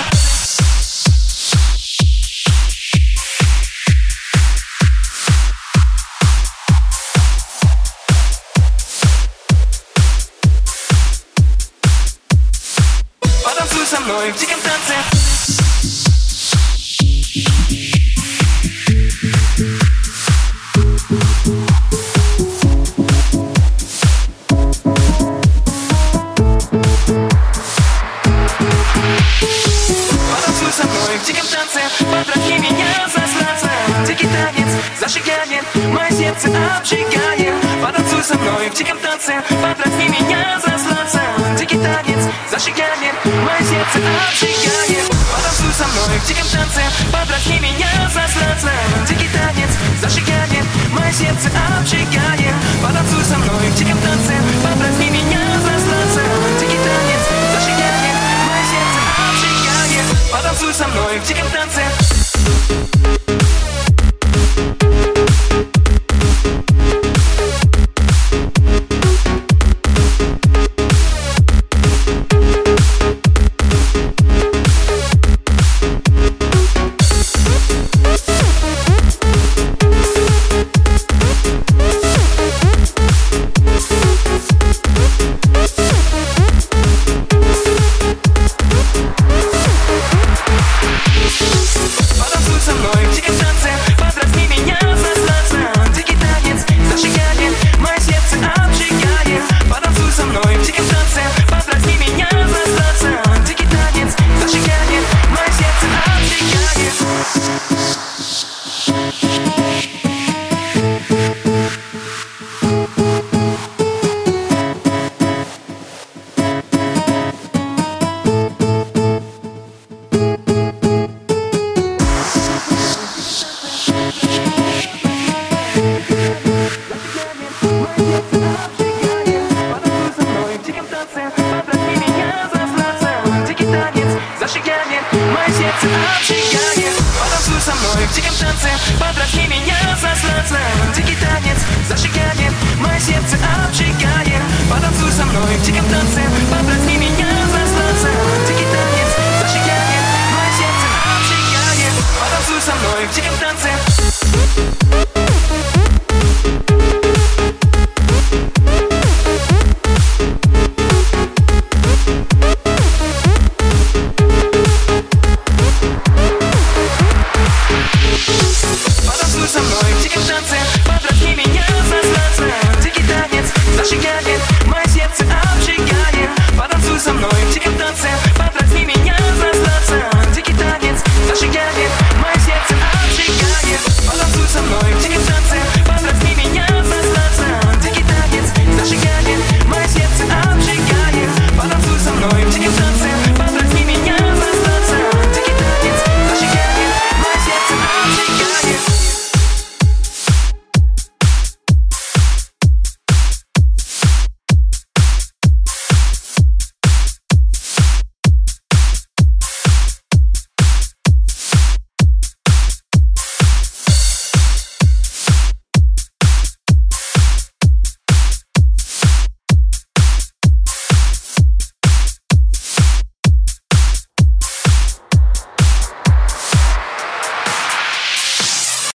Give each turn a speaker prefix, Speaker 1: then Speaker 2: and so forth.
Speaker 1: Потанцуй со мной в диком танце. Потанцуй со мной в диком танце, подразни меня, заслаться. Дикий танец зажигает, мое сердце обжигает. Потанцуй со мной в диком танце, подразни меня, заслаться. Дикий танец зажигает, мое сердце обжигает. Потанцуй со мной в диком танце, подразни меня, заслаться. Дикий танец зажигает, мое сердце обжигает. Потанцуй со мной в диком танце, подразни меня, заслаться. Дикий танец зажигает, мое сердце обжигает. Потанцуй со мной в диком танце. Потанцуй со мной в диком танце, подразни меня, заслаться. Дикий танец зажигает, мое сердце обжигает. Потанцуй со мной в диком танце, подразни меня, заслаться. Дикий танец зажигает, мое сердце обжигает. Мое сердце обжигает. Потанцуй со мной в диком танце, подразни меня, заслаться. Дикий танец зажигает, мое сердце обжигает. Потанцуй со мной в диком танце, подразни меня,